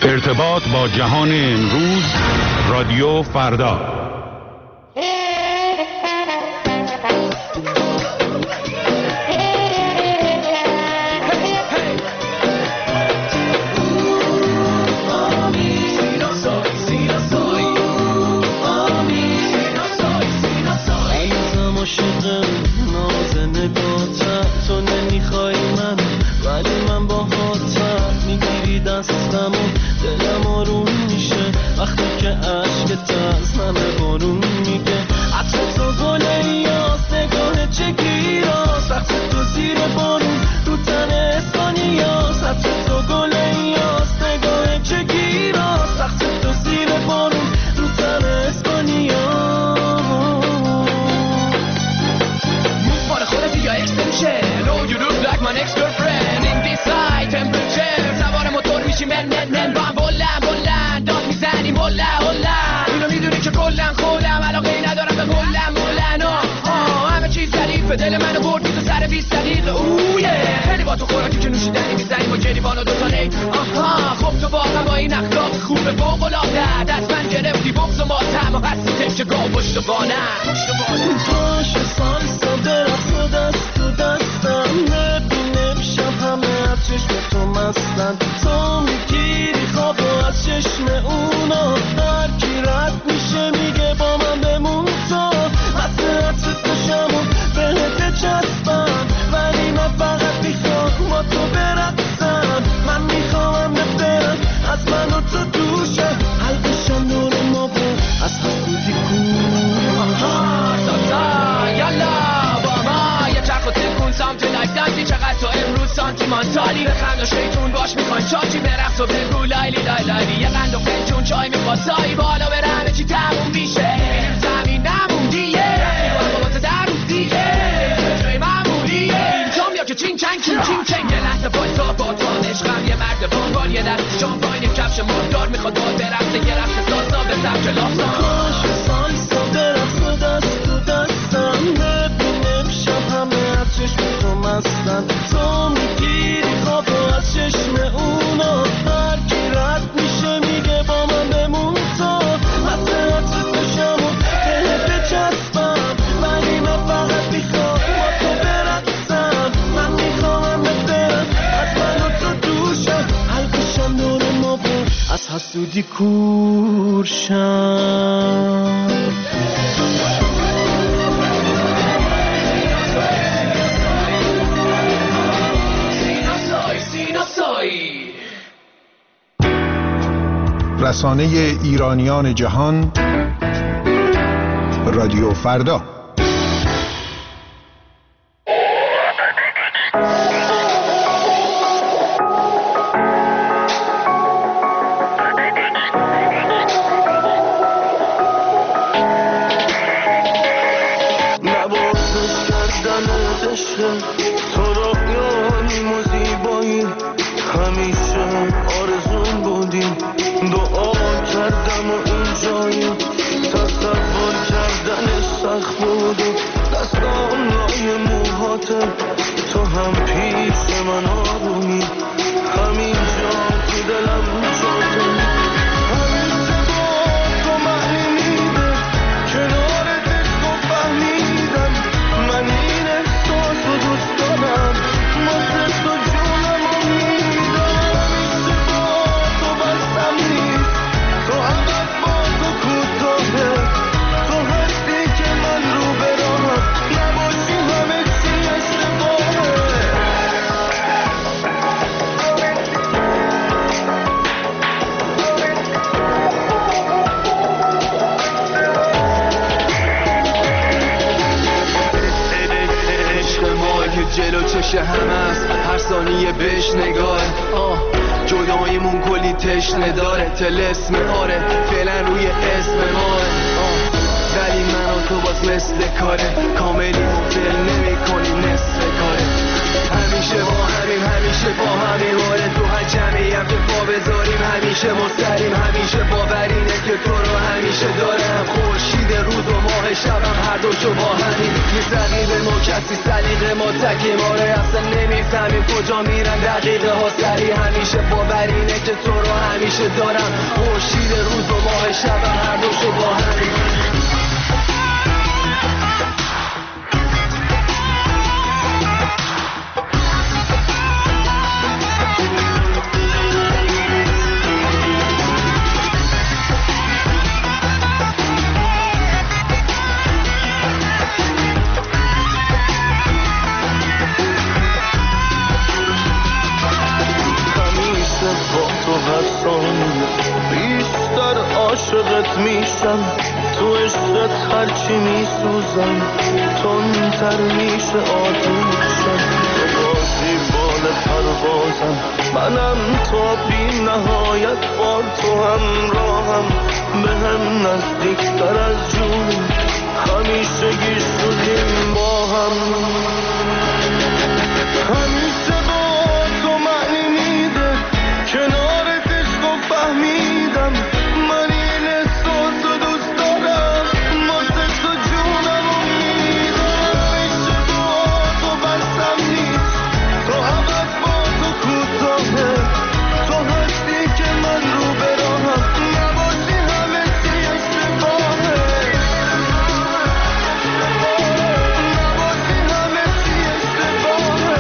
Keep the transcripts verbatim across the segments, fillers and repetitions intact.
ارتباط با جهان امروز، رادیو فردا. دل منو بردی تو سر بیست دقیقه اویه خیلی با تو خوراکی که نوشیدنی میزنی با گریبان و دوتا نیت آها خب تو واقعا با این اخلاق خوبه فوق‌العاده دست من گرفتی بغض و ماتم و هستی تکه گاه پشت بانم پاش سالسا درخت و دست تو دستم نبینم شب همه از چشم تو مستن تو میگیری خواب و از چشم اونا هر کی رد میشه میگه با من بمون تو مثل عطر تشمون بهت چسبم ولی من فقط میخوام با تو برقصم من میخوام برم از من و تو دوشه حلقشم نور ما بود از حسودی کن سازا یالا با ما یه چرخ و تکون سامت لایف دانسی چقدر تو امروز سانتیمانتالی بخند و شیطون باش میخوان چاچی برقص و بگو لایلی لای لایلی یه قند و فنجون چای میخواد سایی بالا بره همه چی تموم میشه زمین نموندیه بابات در روز دیگه جای معمولیه اینجام یا که چین چنگ چین چین چنگ یه لحظه بایستا با تو عشقم یه مرد بانگال یه دست شامپاین یه کفش مردار میخواد داد برقصه یه رقص سالسا به سبک لافسان کاش سالسا درخت و دست تو دستم نبینم شب همه از چشم تو مستن تو میگیری خواب و از چشم اونا هر کی رد میشه میگه با من بمون تو مثل عطر تشمون بهت چسبم ولی من فقط میخوام با تو برقصم من میخوام برم از من و تو دوشم حلقشم دور ما بود از حسودی کورشم رسانه ایرانیان جهان، رادیو فردا. نوازش کردن عشق تو رویاییم و زیبایی همیشه آرزون بودیم دعا کردم و اینجایی تصور کردن سخت بود دستان لای موهاته تو هم پیش من آرومی همینجا تو دلم جاته همیشه با تو معنی میده کنارت تو فهمیدم من این احساس رو دوست دارم مثل تو جونم رو میدم همیشه با تو بستم نیست تو عوض با تو کوتاهه تو هستی که من رو براهم نباشی همه چی اشتباهه جلو چش همه است هر ثانیه بهش نگاه آه جداییمون کلی تشنه داره تلسم آره فعلا روی اسم ماه آه ولی من و تو باز مثل کاره کاملی مفل نمی کنی نصف کاره همیشه با همیم همیشه با همین وارد تو هر جمعی هم که پا بذاریم همیشه مستریم همیشه باورینه که تو رو همیشه دارم خورشید روز و ماه شبم هر دو شو با همین نیست رقیب ما کسی سلیقه ما تکیم آره اصلا نمیفهمیم کجا میرن دقیقه ها سری همیشه باورینه که تو رو همیشه همیشه دارم خورشید روز و ماه شبم هر دوشو با هم. بیشتر عاشقت میشم، تو عشقت هرچی میسوزم تندتر میشه آتوشم. تو بازی بال پروازم، منم تا بی نهایت با تو همراهم. به هم نزدیکتر از جون همیشه گیر شدیم با هم. همیشه با تو معنی میده کنارت عشق و فهمیدم. من این احساس رو دوست دارم، واسه تو جونم رو میدم. همیشه با تو بستم نیست، تو عوض با تو کوتاهه. تو هستی که من رو براهم، نباشی همه چی اشتباهه. نباشی همه چی اشتباهه.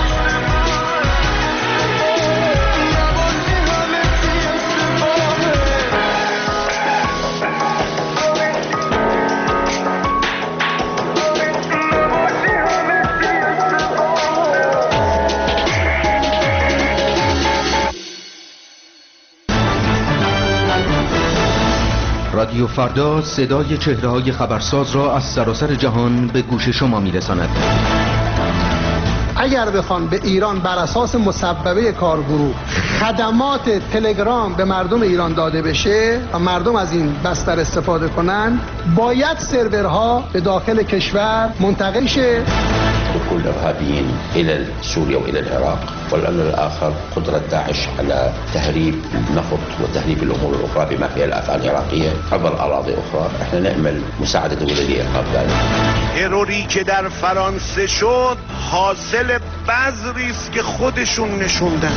رادیو فردا صدای چهره‌های خبرساز را از سراسر جهان به گوش شما می‌رساند. اگر بخوان به ایران بر اساس مصوبه کارگروه خدمات تلگرام به مردم ایران داده بشه و مردم از این بستر استفاده کنن، باید سرورها به داخل کشور منتقل شه. دخول الإرهابيين إلى سوريا وإلى العراق، والأمر الآخر قدرة داعش على تهريب النفط وتهريب الأمور الأخرى بما فيها الأفعال العراقية عبر أراضي أخرى. احنا نأمل مساعدة دولة لإيقاف ذلك. تروری که در فرانسه شد حاصل بذری است که خودشون نشوندن.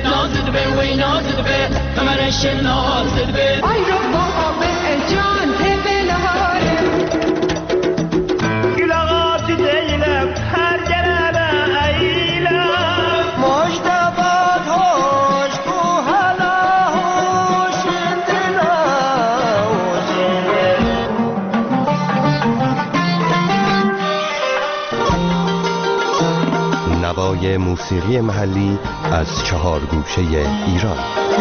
نازد به وی نازد به ممرش نازد به آی رو با به جان تبه نهاره گلاغاتی دیلم هر گرده ایلم مجدبات هاش کو حالا هاش دلا نوای موسیقی محلی از چهار گوشه ایران.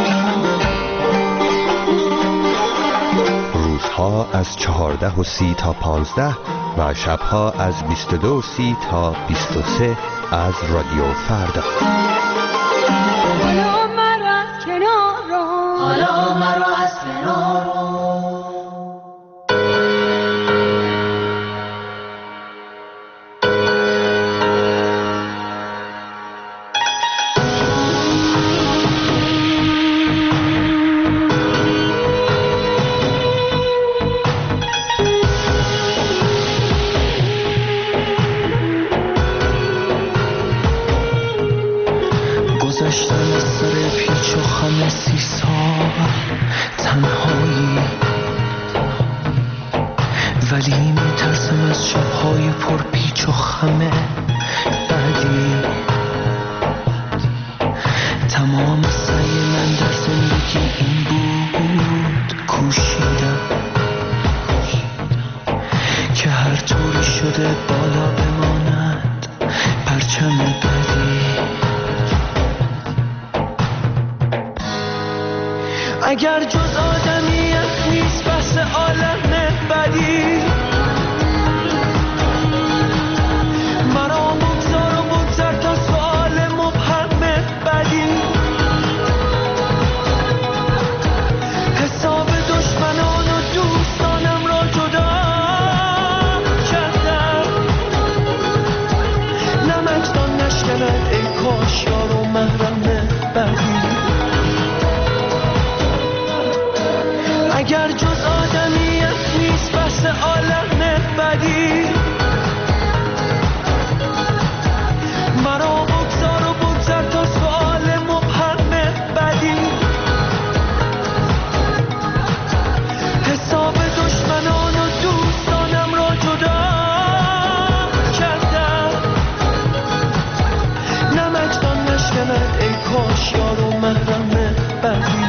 روزها از چهارده و سی تا پانزده و شبها از بیست و دو و سی تا بیست و سه از رادیو فردا. حالا مرا از کنار رو حالا مرا از کنار رو گذشتن از سر پیچ و خم سی سال تنهایی، ولی میترسم از شبهای پر پیچ و خم بعدی. تمام سعی من در زندگی این بود کوشیدم که هر طوری شده بالا بماند پرچم بعدی. اگر جز آدمیت نیست بس عالم بدی، مرا بگذار و بگذر تا سؤال مبهم بدی. حساب دشمنان و دوستانم را جدا کردم، نمکدان نشکند ای کاش یار و محرم بدی. اگر جز آدمیت نیست بس عالم بدی، مرا بگذار و بگذر تا سؤال مبهم بدی. حساب دشمنان و دوستانم را جدا کردم، نمکدان نشکند ای کاش یار و محرم بدی.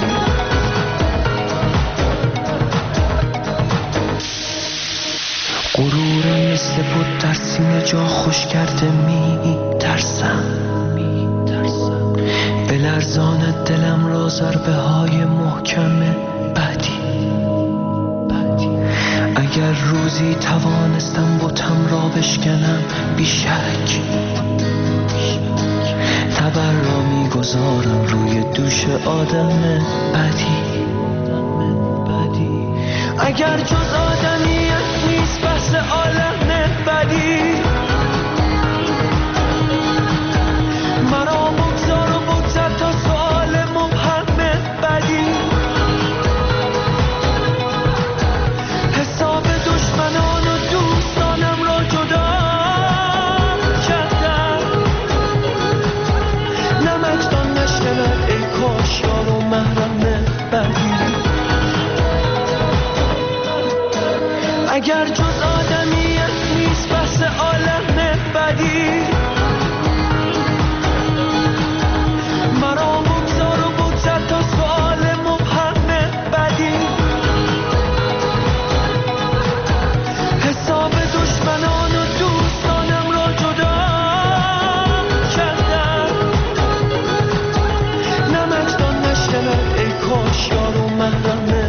غرورم مثل بود در سینه جا خوش کرده می ترسم، به لرزان دلم را ضربه های محکم بعدی. اگر روزی توانستم بتم را بشکنم بی شک، تبر را می گذارم روی دوش آدم بعدی. اگر جز آدمیت نیست بس عالم بدی، مرا بگذار و بگذر تا سؤال مبهم بدی. حساب دشمنان و دوستانم را جدا کردم، نمکدان نشکند ای کاش یار و محرم بدی. اگر جز آدمیت نیست بس عالم بدی، مرا بگذار و بگذر تا سؤال مبهم بدی. حساب دشمنان و دوستانم را جدا کردم، نمکدان نشکند ای کاش یار و محرم